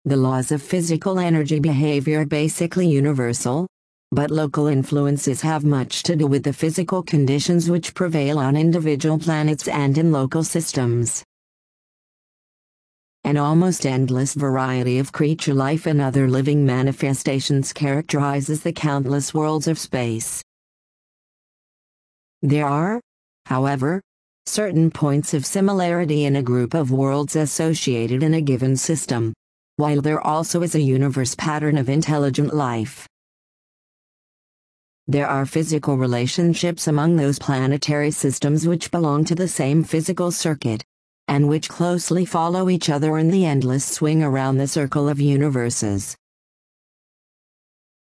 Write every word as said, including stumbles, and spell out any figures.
The laws of physical energy behavior are basically universal, but local influences have much to do with the physical conditions which prevail on individual planets and in local systems. An almost endless variety of creature life and other living manifestations characterizes the countless worlds of space. There are, however, certain points of similarity in a group of worlds associated in a given system, while there also is a universe pattern of intelligent life. There are physical relationships among those planetary systems which belong to the same physical circuit, and which closely follow each other in the endless swing around the circle of universes.